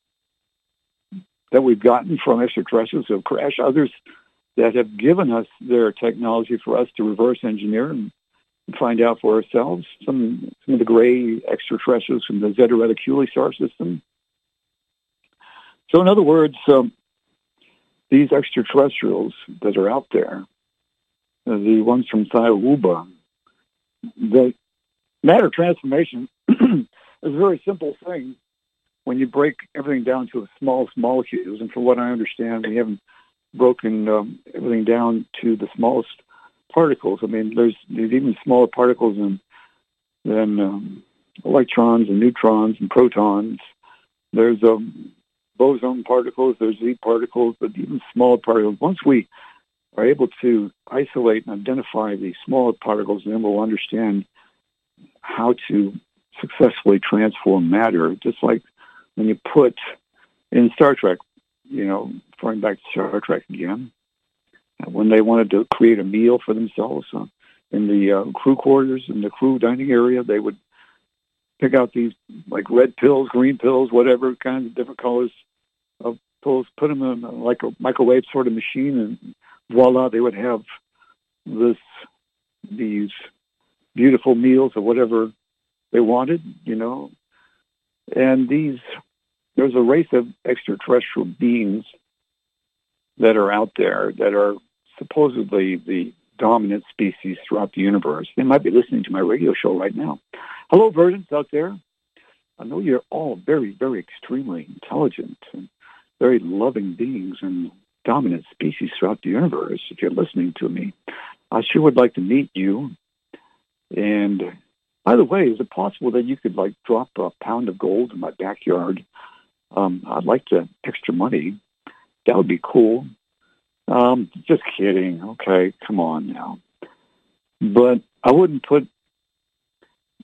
that we've gotten from extraterrestrials who have crashed, others that have given us their technology for us to reverse engineer and find out for ourselves. Some some of the gray extraterrestrials from the Zeta Reticuli star system. So, in other words, um, these extraterrestrials that are out there, uh, the ones from Thiauba, the matter transformation is a very simple thing when you break everything down to the smallest molecules. And from what I understand, we haven't broken um, everything down to the smallest particles. I mean, there's, there's even smaller particles than, than um, electrons and neutrons and protons. There's um, boson particles, there's Z particles, but even smaller particles. Once we are able to isolate and identify the smaller particles, then we'll understand how to successfully transform matter, just like when you put in Star Trek, you know, going back to Star Trek again, when they wanted to create a meal for themselves uh, in the uh, crew quarters, in the crew dining area, they would pick out these like red pills, green pills, whatever kinds of different colors of pills, put them in a, like a microwave sort of machine, and voila, they would have this these beautiful meals or whatever they wanted, you know. And these, there's a race of extraterrestrial beings that are out there that are supposedly the dominant species throughout the universe. They might be listening to my radio show right now. Hello, Verdants out there. I know you're all very, very extremely intelligent and very loving beings and dominant species throughout the universe. If you're listening to me, I sure would like to meet you. And by the way, is it possible that you could like drop a pound of gold in my backyard? Um, I'd like the extra money. That would be cool. Um, just kidding. Okay, come on now. But I wouldn't put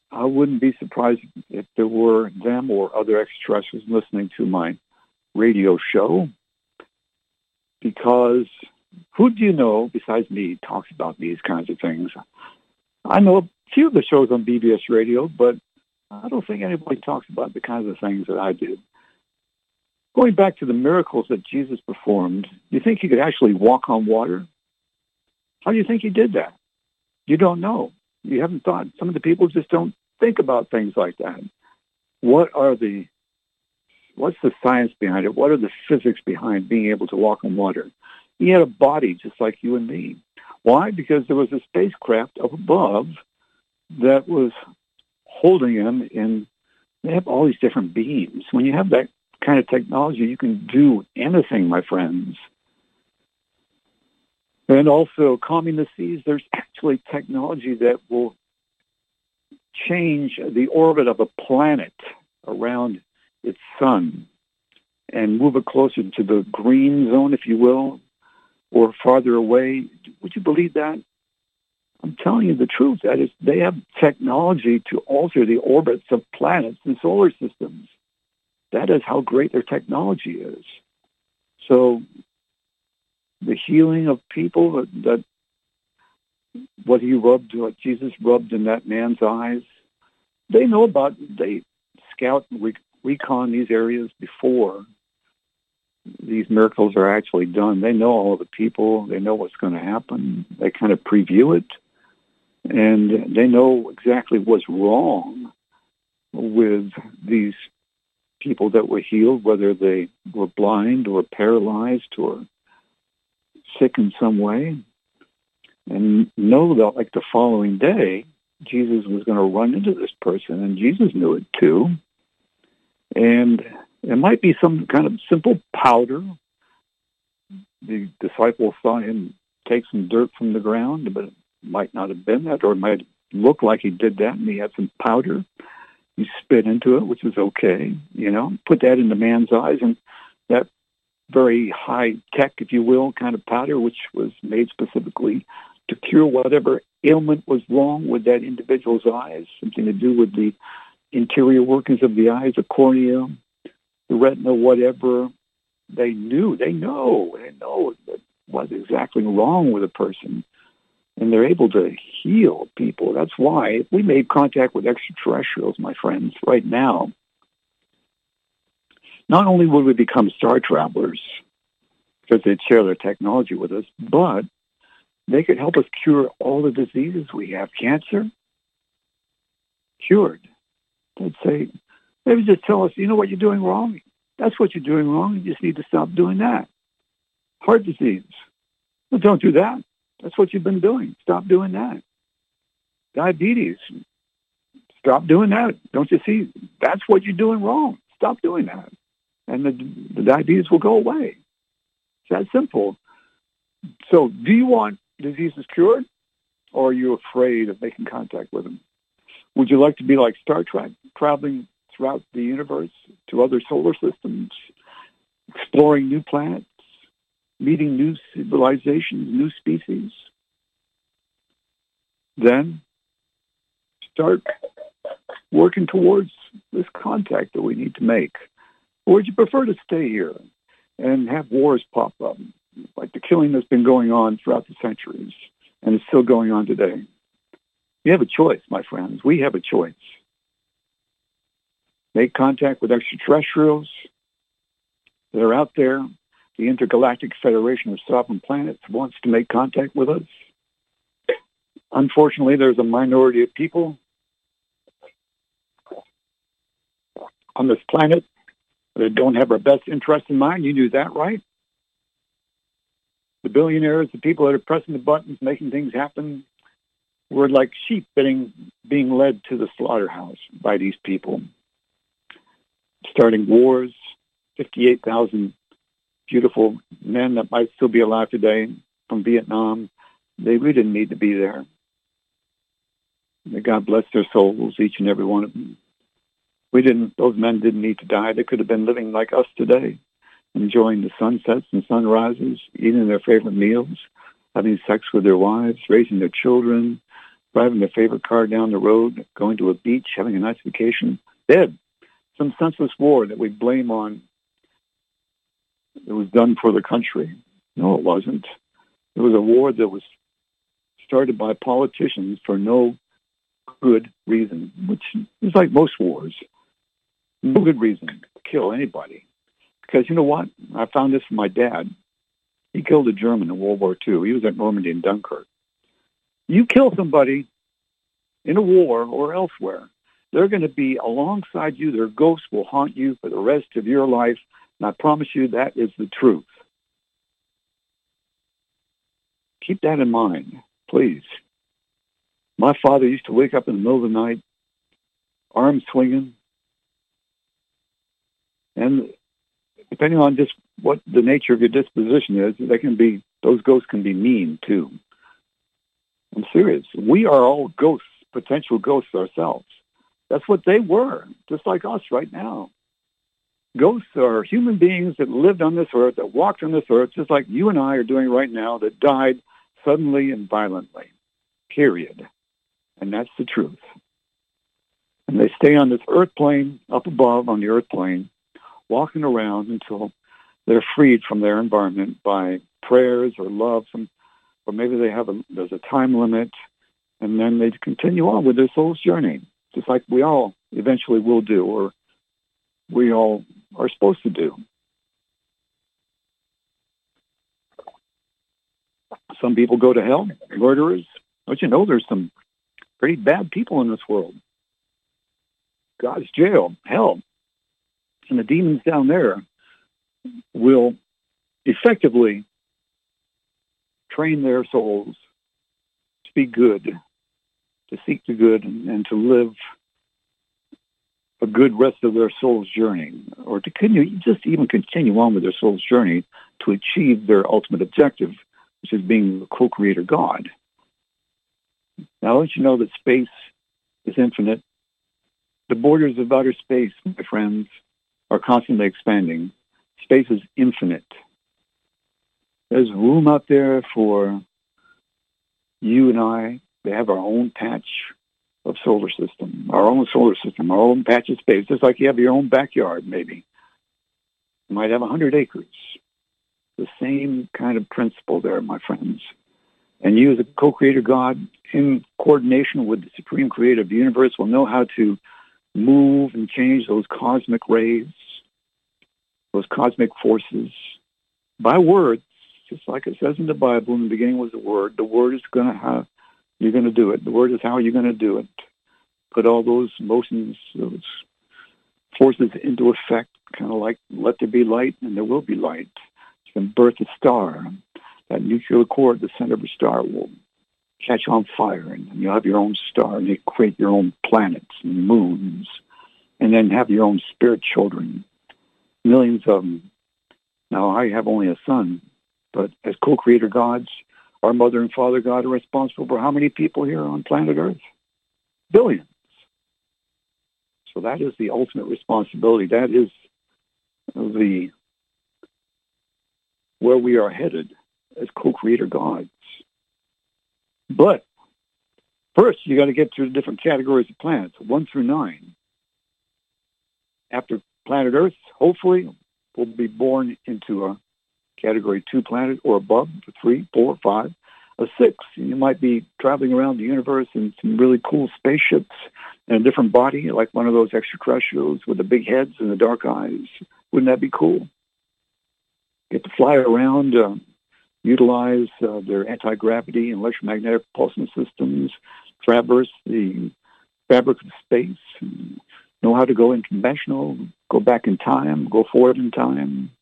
I wouldn't be surprised if there were them or other extraterrestrials listening to my radio show, because who do you know besides me talks about these kinds of things? I know a few of the shows on B B S Radio, but I don't think anybody talks about the kinds of things that I do. Going back to the miracles that Jesus performed, do you think he could actually walk on water? How do you think he did that? You don't know. You haven't thought. Some of the people just don't think about things like that. What are the, what's the science behind it? What are the physics behind being able to walk on water? He had a body just like you and me. Why? Because there was a spacecraft up above that was holding him in, they have all these different beams. When you have that kind of technology, you can do anything, my friends. And also, calming the seas, there's actually technology that will change the orbit of a planet around its sun and move it closer to the green zone, if you will, or farther away. Would you believe that? I'm telling you the truth. That is, they have technology to alter the orbits of planets and solar systems. That is how great their technology is. So the healing of people, that, that what he rubbed, what Jesus rubbed in that man's eyes, they know about, they scout and re- recon these areas before these miracles are actually done. They know all of the people. They know what's going to happen. They kind of preview it. And they know exactly what's wrong with these people that were healed, whether they were blind or paralyzed or sick in some way, and know that like the following day, Jesus was going to run into this person, and Jesus knew it too. And it might be some kind of simple powder. The disciples saw him take some dirt from the ground, but it might not have been that, or it might look like he did that, and he had some powder. He spit into it, which was okay, you know, put that in the man's eyes, and that very high-tech, if you will, kind of powder, which was made specifically to cure whatever ailment was wrong with that individual's eyes, something to do with the interior workings of the eyes, the cornea, the retina, whatever. They knew, they know, they know what's exactly wrong with a person. And they're able to heal people. That's why if we made contact with extraterrestrials, my friends, right now, not only would we become star travelers because they'd share their technology with us, but they could help us cure all the diseases we have. Cancer, cured. They'd say, maybe just tell us, you know what you're doing wrong? That's what you're doing wrong. You just need to stop doing that. Heart disease. Well, don't do that. That's what you've been doing. Stop doing that. Diabetes. Stop doing that. Don't you see? That's what you're doing wrong. Stop doing that. And the, the diabetes will go away. It's that simple. So do you want diseases cured, or are you afraid of making contact with them? Would you like to be like Star Trek, traveling throughout the universe to other solar systems, exploring new planets, meeting new civilizations, new species? Then start working towards this contact that we need to make. Or would you prefer to stay here and have wars pop up, like the killing that's been going on throughout the centuries and is still going on today? You have a choice, my friends. We have a choice. Make contact with extraterrestrials that are out there. The Intergalactic Federation of Sovereign Planets wants to make contact with us. Unfortunately, there's a minority of people on this planet that don't have our best interest in mind. You knew that, right? The billionaires, the people that are pressing the buttons, making things happen, were like sheep being, being led to the slaughterhouse by these people. Starting wars, fifty-eight thousand beautiful men that might still be alive today from Vietnam. They really didn't need to be there. May God bless their souls, each and every one of them. We didn't, those men didn't need to die. They could have been living like us today, enjoying the sunsets and sunrises, eating their favorite meals, having sex with their wives, raising their children, driving their favorite car down the road, going to a beach, having a nice vacation. Dead. Some senseless war that we blame on it was done for the country. No, it wasn't. It was a war that was started by politicians for no good reason, which is like most wars. No good reason to kill anybody. Because you know what? I found this from my dad. He killed a German in World War Two. He was at Normandy and Dunkirk. You kill somebody in a war or elsewhere, they're going to be alongside you. Their ghosts will haunt you for the rest of your life. And I promise you that is the truth. Keep that in mind, please. My father used to wake up in the middle of the night, arms swinging, and depending on just what the nature of your disposition is, they can be, those ghosts can be mean too. I'm serious. We are all ghosts, potential ghosts ourselves. That's what they were, just like us right now. Ghosts are human beings that lived on this earth, that walked on this earth, just like you and I are doing right now, that died suddenly and violently, period. And that's the truth. And they stay on this earth plane, up above on the earth plane, walking around until they're freed from their environment by prayers or love, some, or maybe they have a, there's a time limit, and then they continue on with their soul's journey, just like we all eventually will do, or we all are supposed to do. Some people go to hell, murderers. Don't you know there's some pretty bad people in this world? God's jail, hell. And the demons down there will effectively train their souls to be good, to seek the good, and, and to live a good rest of their soul's journey, or to continue, just even continue on with their soul's journey to achieve their ultimate objective, which is being the co-creator God. Now, don't you know that space is infinite? The borders of outer space, my friends, are constantly expanding. Space is infinite. There's room out there for you and I to have our own patch of solar system, our own solar system, our own patch of space, just like you have your own backyard, maybe. You might have one hundred acres. The same kind of principle there, my friends. And you as a co-creator God, in coordination with the supreme creator of the universe, will know how to move and change those cosmic rays, those cosmic forces, by words, just like it says in the Bible. In the beginning was the Word. The Word is going to have, you're going to do it. The Word is how you're going to do it. Put all those motions, those forces into effect, kind of like let there be light and there will be light. You can birth a star. That nuclear core at the center of a star will catch on fire, and you'll have your own star, and you create your own planets and moons, and then have your own spirit children, millions of them. Now, I have only a son, but as co-creator gods, our mother and father God are responsible for how many people here on planet Earth? Billions. So that is the ultimate responsibility. That is the where we are headed as co-creator gods. But first, you got to get through the different categories of planets, one through nine. After planet Earth, hopefully, we'll be born into a category two planet or above, three, four, five, a six. And you might be traveling around the universe in some really cool spaceships in a different body, like one of those extraterrestrials with the big heads and the dark eyes. Wouldn't that be cool? Get to fly around, uh, utilize uh, their anti-gravity and electromagnetic propulsion systems, traverse the fabric of space, and know how to go unconventional, go back in time, go forward in time.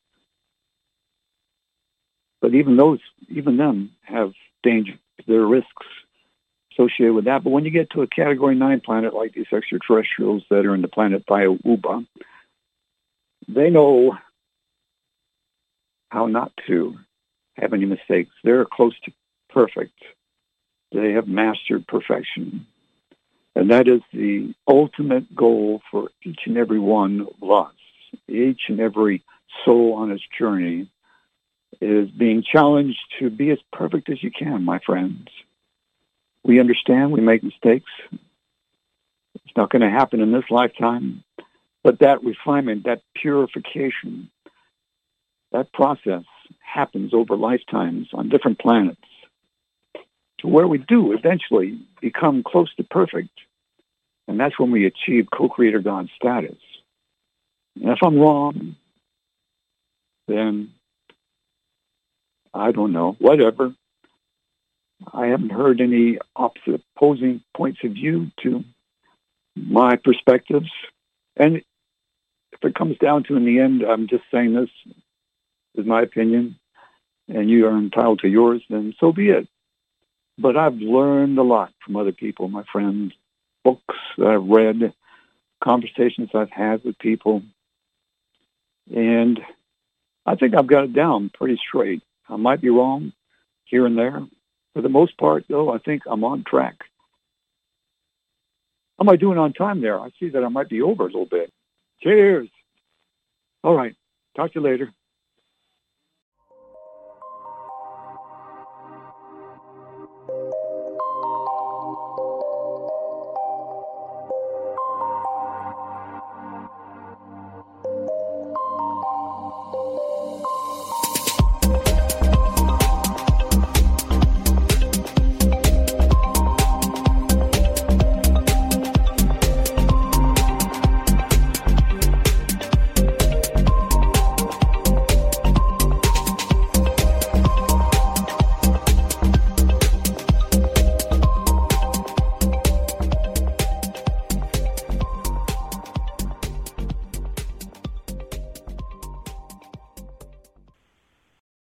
But even those, even them have danger. There are risks associated with that. But when you get to a Category nine planet like these extraterrestrials that are in the planet Biouba, they know how not to have any mistakes. They're close to perfect. They have mastered perfection. And that is the ultimate goal for each and every one of us. Each and every soul on its journey is being challenged to be as perfect as you can, my friends. we understand we make mistakes. It's not going to happen in this lifetime. But that refinement, that purification, that process happens over lifetimes on different planets to where we do eventually become close to perfect. And that's when we achieve co-creator God status. And if I'm wrong, then I don't know, whatever. I haven't heard any opposite, opposing points of view to my perspectives. And if it comes down to in the end, I'm just saying this is my opinion, and you are entitled to yours, then so be it. But I've learned a lot from other people, my friends, books that I've read, conversations I've had with people, and I think I've got it down pretty straight. I might be wrong here and there. For the most part, though, I think I'm on track. How am I doing on time there? I see that I might be over a little bit. Cheers. All right. Talk to you later.